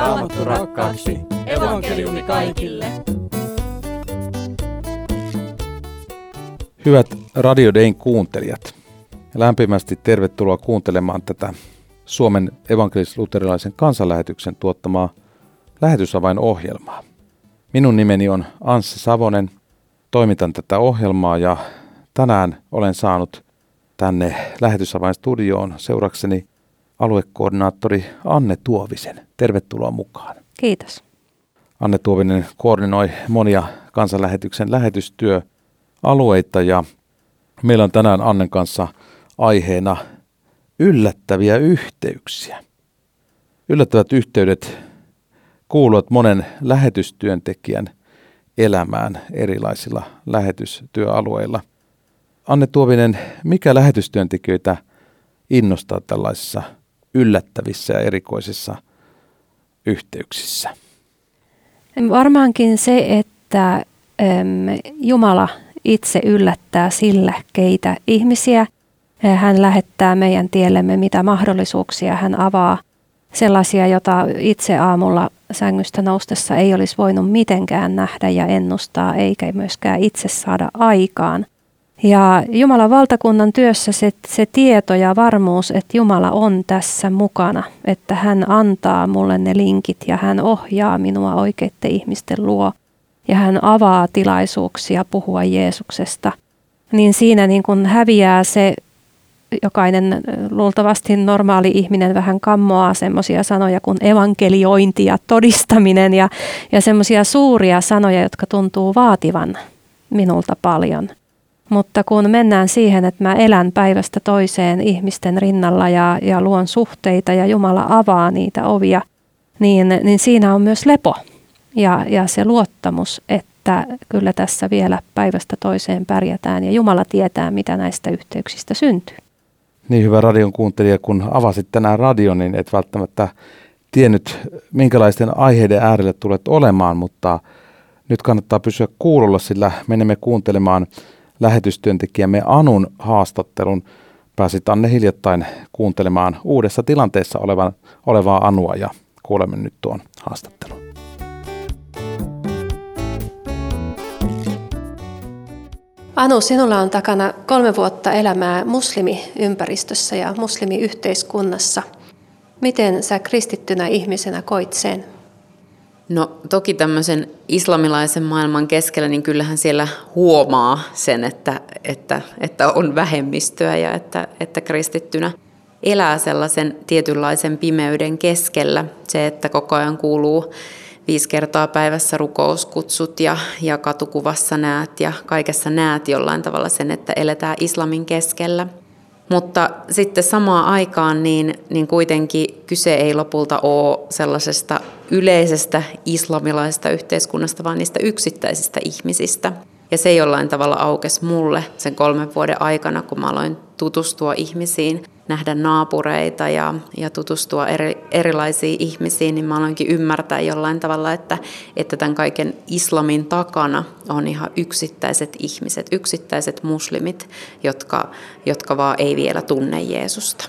Raamattu rakkaaksi. Evankeliumi kaikille. Hyvät Radio Dayn kuuntelijat, lämpimästi tervetuloa kuuntelemaan tätä Suomen evankelis-luterilaisen kansanlähetyksen tuottamaa lähetysavainohjelmaa. Minun nimeni on Anssi Savonen, toimitan tätä ohjelmaa ja tänään olen saanut tänne lähetysavainstudioon seurakseni aluekoordinaattori Anne Tuovisen. Tervetuloa mukaan. Kiitos. Anne Tuovinen koordinoi monia kansanlähetyksen lähetystyöalueita ja meillä on tänään Annen kanssa aiheena yllättäviä yhteyksiä. Yllättävät yhteydet kuuluvat monen lähetystyöntekijän elämään erilaisilla lähetystyöalueilla. Anne Tuovinen, mikä lähetystyöntekijöitä innostaa tällaisissa yllättävissä ja erikoisissa yhteyksissä? Varmaankin se, että Jumala itse yllättää sillä, keitä ihmisiä hän lähettää meidän tiellemme, mitä mahdollisuuksia hän avaa. Sellaisia, joita itse aamulla sängystä noustessa ei olisi voinut mitenkään nähdä ja ennustaa, eikä myöskään itse saada aikaan. Ja Jumalan valtakunnan työssä se tieto ja varmuus, että Jumala on tässä mukana, että hän antaa mulle ne linkit ja hän ohjaa minua oikeiden ihmisten luo ja hän avaa tilaisuuksia puhua Jeesuksesta, niin siinä niin kun häviää se, jokainen luultavasti normaali ihminen vähän kammoaa semmoisia sanoja kuin evankeliointi ja todistaminen ja semmoisia suuria sanoja, jotka tuntuu vaativan minulta paljon. Mutta kun mennään siihen, että mä elän päivästä toiseen ihmisten rinnalla ja luon suhteita ja Jumala avaa niitä ovia, niin siinä on myös lepo ja se luottamus, että kyllä tässä vielä päivästä toiseen pärjätään ja Jumala tietää, mitä näistä yhteyksistä syntyy. Niin hyvä radion kuuntelija, kun avasit tänään radion, niin et välttämättä tiennyt, minkälaisten aiheiden äärelle tulet olemaan, mutta nyt kannattaa pysyä kuulolla, sillä menemme kuuntelemaan lähetystyöntekijämme Anun haastattelun. Pääsit Anne hiljattain kuuntelemaan uudessa tilanteessa olevaa Anua ja kuulemme nyt tuon haastattelun. Anu, sinulla on takana 3 vuotta elämää muslimiympäristössä ja muslimiyhteiskunnassa. Miten sä kristittynä ihmisenä koit sen? No toki tämmöisen islamilaisen maailman keskellä, niin kyllähän siellä huomaa sen, että on vähemmistöä ja että kristittynä elää sellaisen tietynlaisen pimeyden keskellä. Se, että koko ajan kuuluu 5 kertaa päivässä rukouskutsut ja katukuvassa näet ja kaikessa näet jollain tavalla sen, että eletään islamin keskellä. Mutta sitten samaan aikaan niin kuitenkin kyse ei lopulta ole sellaisesta yleisestä islamilaisesta yhteiskunnasta, vaan niistä yksittäisistä ihmisistä. Ja se jollain tavalla aukesi mulle sen 3 vuoden aikana, kun mä aloin tutustua ihmisiin, nähdä naapureita ja tutustua erilaisiin ihmisiin, niin mä aloinkin ymmärtää jollain tavalla, että tämän kaiken islamin takana on ihan yksittäiset ihmiset, yksittäiset muslimit, jotka vaan ei vielä tunne Jeesusta.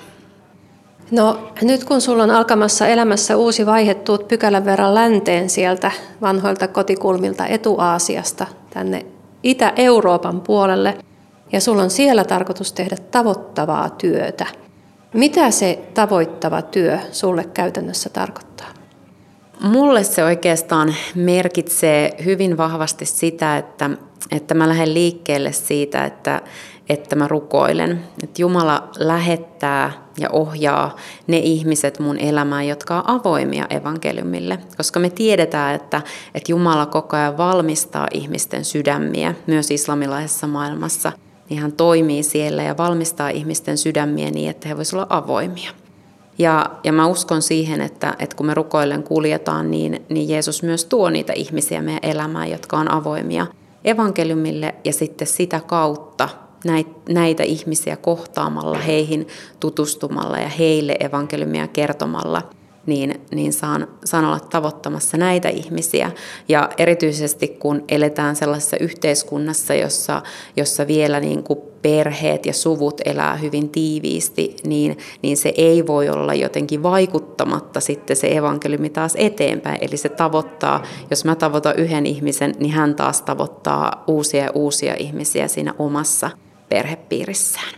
No nyt kun sulla on alkamassa elämässä uusi vaihe, tuut pykälän verran länteen sieltä vanhoilta kotikulmilta Etu-Aasiasta tänne Itä-Euroopan puolelle ja sulla on siellä tarkoitus tehdä tavoittavaa työtä. Mitä se tavoittava työ sulle käytännössä tarkoittaa? Mulle se oikeastaan merkitsee hyvin vahvasti sitä, että mä lähden liikkeelle siitä, että mä rukoilen. Että Jumala lähettää ja ohjaa ne ihmiset mun elämään, jotka on avoimia evankeliumille. Koska me tiedetään, että Jumala koko ajan valmistaa ihmisten sydämiä myös islamilaisessa maailmassa. Niin hän toimii siellä ja valmistaa ihmisten sydämiä niin, että he voisivat olla avoimia. Ja mä uskon siihen, että kun me rukoillen kuljetaan, niin Jeesus myös tuo niitä ihmisiä meidän elämään, jotka on avoimia evankeliumille ja sitten sitä kautta näitä ihmisiä kohtaamalla, heihin tutustumalla ja heille evankeliumia kertomalla, niin saan olla tavoittamassa näitä ihmisiä. Ja erityisesti kun eletään sellaisessa yhteiskunnassa, jossa vielä niin kuin perheet ja suvut elää hyvin tiiviisti, niin se ei voi olla jotenkin vaikuttamatta sitten se evankeliumi taas eteenpäin. Eli se tavoittaa, jos mä tavoitan yhden ihmisen, niin hän taas tavoittaa uusia ihmisiä siinä omassa perhepiirissään.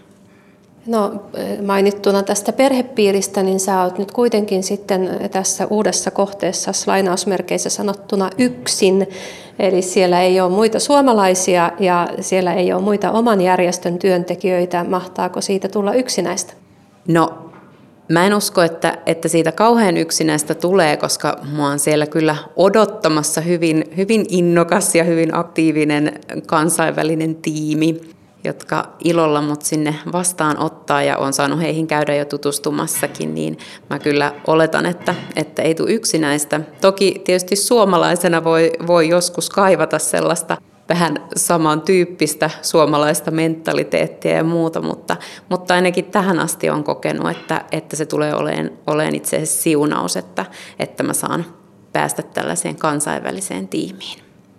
No mainittuna tästä perhepiiristä, niin sä oot nyt kuitenkin sitten tässä uudessa kohteessa lainausmerkeissä sanottuna yksin. Eli siellä ei ole muita suomalaisia ja siellä ei ole muita oman järjestön työntekijöitä. Mahtaako siitä tulla yksinäistä? No mä en usko, että siitä kauhean yksinäistä tulee, koska mä oon siellä kyllä odottamassa hyvin innokas ja hyvin aktiivinen kansainvälinen tiimi, jotka ilolla mut sinne vastaan ja on saanut heihin käydä jo tutustumassakin, niin mä kyllä oletan, että ei tule yksinäistä. Toki tietysti suomalaisena voi joskus kaivata sellaista vähän samantyyppistä suomalaista mentaliteettia ja muuta, mutta ainakin tähän asti on kokenut, että se tulee olemaan itse asiassa siunaus, että mä saan päästä tällaiseen kansainväliseen tiimiin.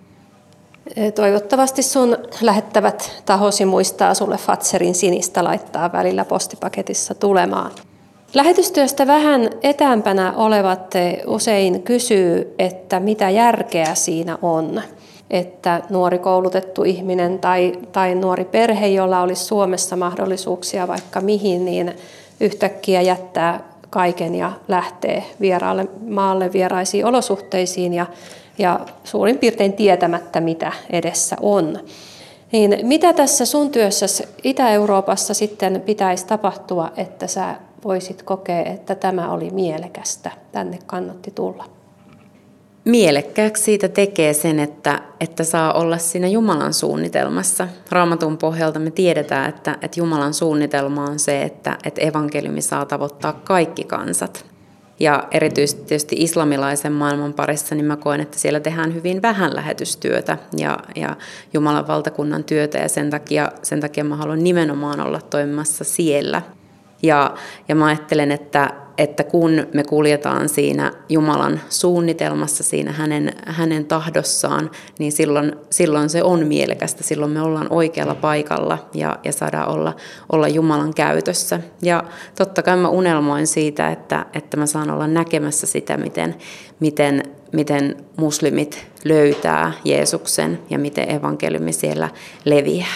Toivottavasti sun lähettävät tahosi muistaa sulle Fatserin sinistä laittaa välillä postipaketissa tulemaan. Lähetystyöstä vähän etäämpänä olevat usein kysyy, että mitä järkeä siinä on, että nuori koulutettu ihminen tai nuori perhe, jolla olisi Suomessa mahdollisuuksia vaikka mihin, niin yhtäkkiä jättää kaiken ja lähtee vieraalle maalle vieraisiin olosuhteisiin ja suurin piirtein tietämättä, mitä edessä on. Niin mitä tässä sun työssäsi Itä-Euroopassa sitten pitäisi tapahtua, että sä voisit kokea, että tämä oli mielekästä, tänne kannatti tulla? Mielekkääksi siitä tekee sen, että saa olla siinä Jumalan suunnitelmassa. Raamatun pohjalta me tiedetään, että Jumalan suunnitelma on se, että evankeliumi saa tavoittaa kaikki kansat. Ja erityisesti tietysti islamilaisen maailman parissa, niin mä koen, että siellä tehdään hyvin vähän lähetystyötä ja Jumalan valtakunnan työtä, ja sen takia mä haluan nimenomaan olla toimimassa siellä. Ja mä ajattelen, että kun me kuljetaan siinä Jumalan suunnitelmassa, siinä hänen tahdossaan, niin silloin se on mielekästä. Silloin me ollaan oikealla paikalla ja saadaan olla Jumalan käytössä. Ja totta kai mä unelmoin siitä, että mä saan olla näkemässä sitä, miten muslimit löytää Jeesuksen ja miten evankeliumi siellä leviää.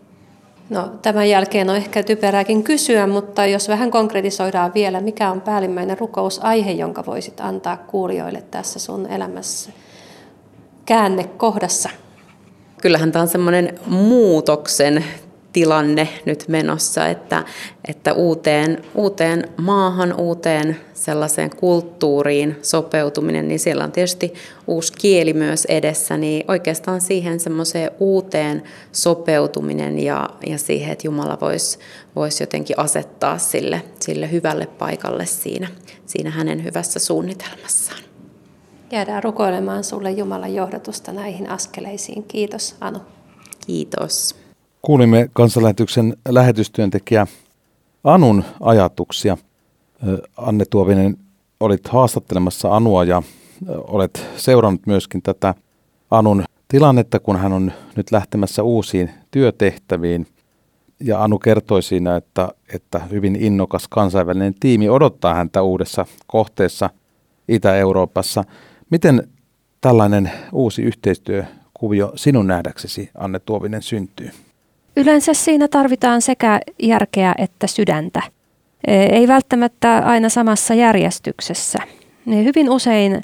No, tämän jälkeen on ehkä typerääkin kysyä, mutta jos vähän konkretisoidaan vielä, mikä on päällimmäinen rukousaihe, jonka voisit antaa kuulijoille tässä sun elämässä käännekohdassa? Kyllähän tämä on semmoinen muutoksen tilanne nyt menossa, että uuteen maahan, uuteen sellaiseen kulttuuriin sopeutuminen, niin siellä on tietysti uusi kieli myös edessä, niin oikeastaan siihen semmoiseen uuteen sopeutuminen ja siihen, että Jumala voisi jotenkin asettaa sille hyvälle paikalle siinä hänen hyvässä suunnitelmassaan. Jäädään rukoilemaan sulle Jumalan johdatusta näihin askeleisiin. Kiitos, Anu. Kiitos. Kuulimme Kansanlähetyksen lähetystyöntekijä Anun ajatuksia. Anne Tuovinen, olit haastattelemassa Anua ja olet seurannut myöskin tätä Anun tilannetta, kun hän on nyt lähtemässä uusiin työtehtäviin. Ja Anu kertoi siinä, että hyvin innokas kansainvälinen tiimi odottaa häntä uudessa kohteessa Itä-Euroopassa. Miten tällainen uusi yhteistyökuvio sinun nähdäksesi, Anne Tuovinen, syntyy? Yleensä siinä tarvitaan sekä järkeä että sydäntä. Ei välttämättä aina samassa järjestyksessä. Hyvin usein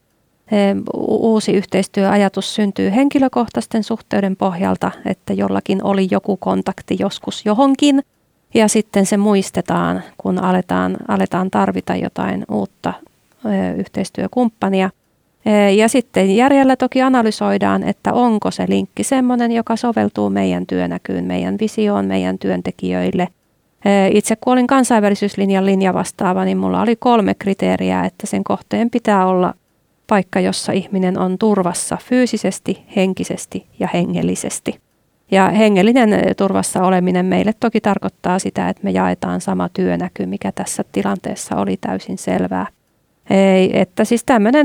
uusi yhteistyöajatus syntyy henkilökohtaisten suhteiden pohjalta, että jollakin oli joku kontakti joskus johonkin, ja sitten se muistetaan, kun aletaan tarvita jotain uutta yhteistyökumppania. Ja sitten järjellä toki analysoidaan, että onko se linkki semmoinen, joka soveltuu meidän työnäkyyn, meidän visioon, meidän työntekijöille. Itse kun olin kansainvälisyyslinjan linjavastaava, niin mulla oli 3 kriteeriä, että sen kohteen pitää olla paikka, jossa ihminen on turvassa fyysisesti, henkisesti ja hengellisesti. Ja hengellinen turvassa oleminen meille toki tarkoittaa sitä, että me jaetaan sama työnäky, mikä tässä tilanteessa oli täysin selvää. Että siis tämmöinen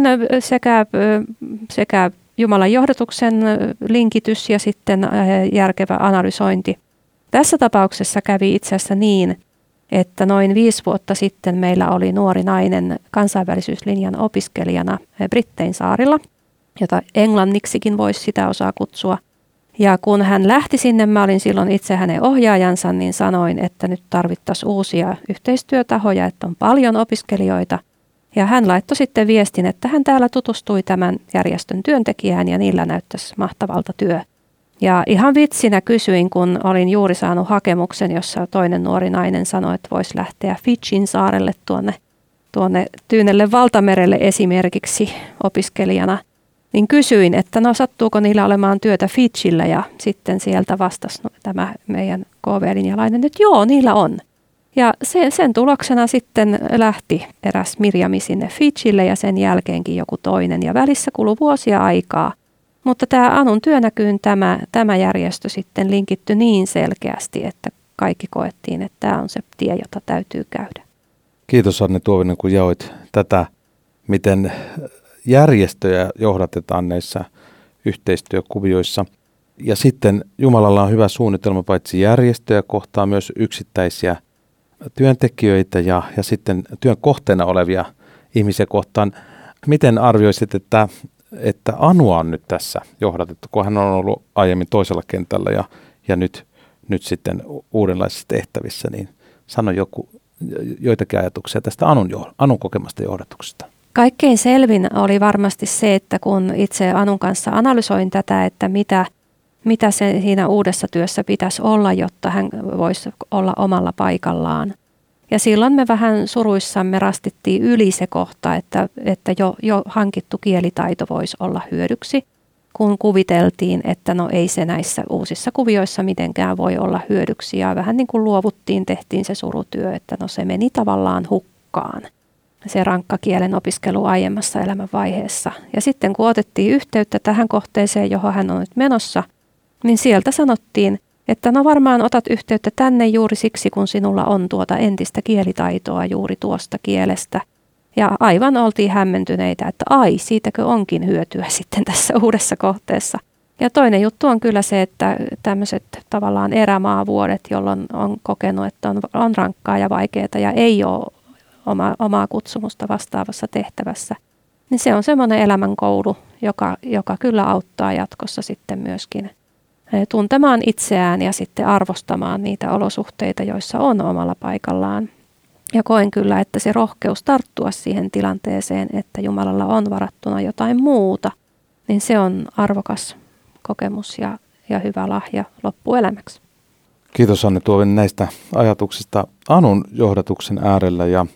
sekä Jumalan johdatuksen linkitys ja sitten järkevä analysointi. Tässä tapauksessa kävi itse asiassa niin, että noin 5 vuotta sitten meillä oli nuori nainen kansainvälisyyslinjan opiskelijana Brittein saarilla, jota englanniksikin voisi sitä osaa kutsua. Ja kun hän lähti sinne, mä olin silloin itse hänen ohjaajansa, niin sanoin, että nyt tarvittaisiin uusia yhteistyötahoja, että on paljon opiskelijoita. Ja hän laittoi sitten viestin, että hän täällä tutustui tämän järjestön työntekijään ja niillä näyttäisi mahtavalta työ. Ja ihan vitsinä kysyin, kun olin juuri saanut hakemuksen, jossa toinen nuori nainen sanoi, että voisi lähteä Fidjin saarelle tuonne Tyynelle valtamerelle esimerkiksi opiskelijana. Niin kysyin, että no sattuuko niillä olemaan työtä Fidjillä ja sitten sieltä vastasi tämä meidän KV-linjalainen, että joo, niillä on. Ja sen tuloksena sitten lähti eräs Mirjami sinne Fidjille ja sen jälkeenkin joku toinen ja välissä kului vuosia aikaa. Mutta tämä Anun työnäkyyn tämä järjestö sitten linkittyi niin selkeästi, että kaikki koettiin, että tämä on se tie, jota täytyy käydä. Kiitos Anne Tuovinen, kun jaoit tätä, miten järjestöjä johdatetaan näissä yhteistyökuvioissa. Ja sitten Jumalalla on hyvä suunnitelma paitsi järjestöjä kohtaan myös yksittäisiä työntekijöitä ja sitten työn kohteena olevia ihmisiä kohtaan. Miten arvioisit, että Anua on nyt tässä johdatettu, kun hän on ollut aiemmin toisella kentällä ja nyt sitten uudenlaisissa tehtävissä, niin sano joitakin ajatuksia tästä Anun kokemasta johdatuksesta. Kaikkein selvin oli varmasti se, että kun itse Anun kanssa analysoin tätä, että mitä se siinä uudessa työssä pitäisi olla, jotta hän voisi olla omalla paikallaan. Ja silloin me vähän suruissamme rastittiin yli se kohta, että jo hankittu kielitaito voisi olla hyödyksi, kun kuviteltiin, että no ei se näissä uusissa kuvioissa mitenkään voi olla hyödyksi. Ja vähän niin kuin luovuttiin, tehtiin se surutyö, että no se meni tavallaan hukkaan, se rankka kielen opiskelu aiemmassa elämänvaiheessa. Ja sitten kun otettiin yhteyttä tähän kohteeseen, johon hän on nyt menossa, niin sieltä sanottiin, että no varmaan otat yhteyttä tänne juuri siksi, kun sinulla on tuota entistä kielitaitoa juuri tuosta kielestä. Ja aivan oltiin hämmentyneitä, että siitäkö onkin hyötyä sitten tässä uudessa kohteessa. Ja toinen juttu on kyllä se, että tämmöiset tavallaan erämaavuodet, jolloin on kokenut, että on rankkaa ja vaikeaa ja ei ole omaa kutsumusta vastaavassa tehtävässä, niin se on semmoinen elämänkoulu, joka kyllä auttaa jatkossa sitten myöskin tuntemaan itseään ja sitten arvostamaan niitä olosuhteita, joissa on omalla paikallaan. Ja koen kyllä, että se rohkeus tarttua siihen tilanteeseen, että Jumalalla on varattuna jotain muuta, niin se on arvokas kokemus ja hyvä lahja loppuelämäksi. Kiitos Anne Tuovinen näistä ajatuksista Anun johdatuksen äärellä ja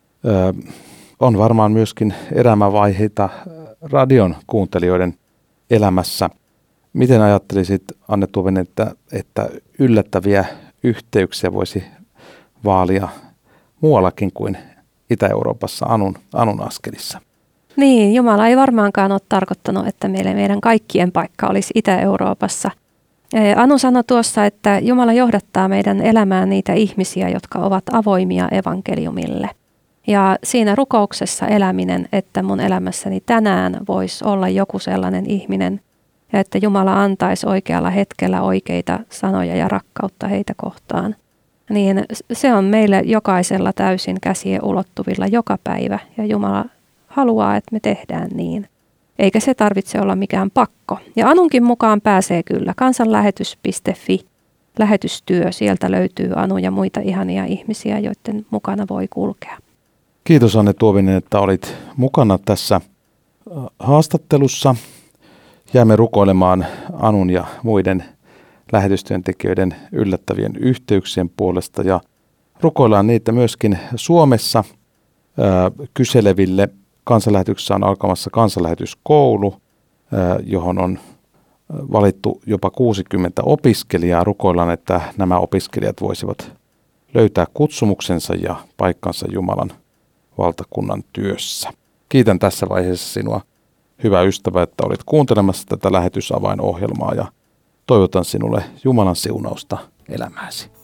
on varmaan myöskin elämänvaiheita radion kuuntelijoiden elämässä. Miten ajattelisit, Anne Tuovinen, että yllättäviä yhteyksiä voisi vaalia muuallakin kuin Itä-Euroopassa Anun askelissa? Niin, Jumala ei varmaankaan ole tarkoittanut, että meidän kaikkien paikka olisi Itä-Euroopassa. Anu sanoi tuossa, että Jumala johdattaa meidän elämään niitä ihmisiä, jotka ovat avoimia evankeliumille. Ja siinä rukouksessa eläminen, että mun elämässäni tänään voisi olla joku sellainen ihminen, ja että Jumala antaisi oikealla hetkellä oikeita sanoja ja rakkautta heitä kohtaan. Niin se on meille jokaisella täysin käsien ulottuvilla joka päivä, ja Jumala haluaa, että me tehdään niin. Eikä se tarvitse olla mikään pakko. Ja Anunkin mukaan pääsee kyllä. Kansanlähetys.fi, lähetystyö, sieltä löytyy Anu ja muita ihania ihmisiä, joiden mukana voi kulkea. Kiitos Anne Tuovinen, että olit mukana tässä haastattelussa. Jäämme rukoilemaan Anun ja muiden lähetystyöntekijöiden yllättävien yhteyksien puolesta ja rukoillaan niitä myöskin Suomessa kyseleville. Kansanlähetyksessä on alkamassa kansanlähetyskoulu, johon on valittu jopa 60 opiskelijaa. Rukoillaan, että nämä opiskelijat voisivat löytää kutsumuksensa ja paikkansa Jumalan valtakunnan työssä. Kiitän tässä vaiheessa sinua, hyvä ystävä, että olit kuuntelemassa tätä lähetysavainohjelmaa ja toivotan sinulle Jumalan siunausta elämääsi.